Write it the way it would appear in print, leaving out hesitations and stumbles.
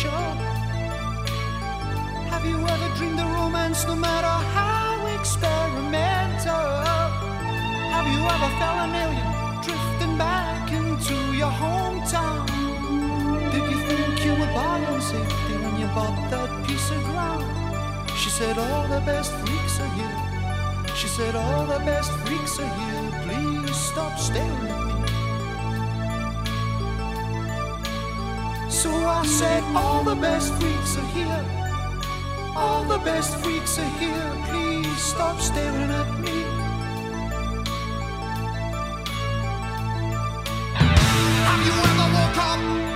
sure. Have you ever dreamed a romance, no matter how experimental? Have you ever felt an alien drifting back into your hometown? Did you think you were buying safety when you bought that piece of ground? She said all the best freaks are here. She said all the best freaks are here. Please stop staring at me. So I said all the best freaks are here. All the best freaks are here. Please stop staring at me. Have you ever woke up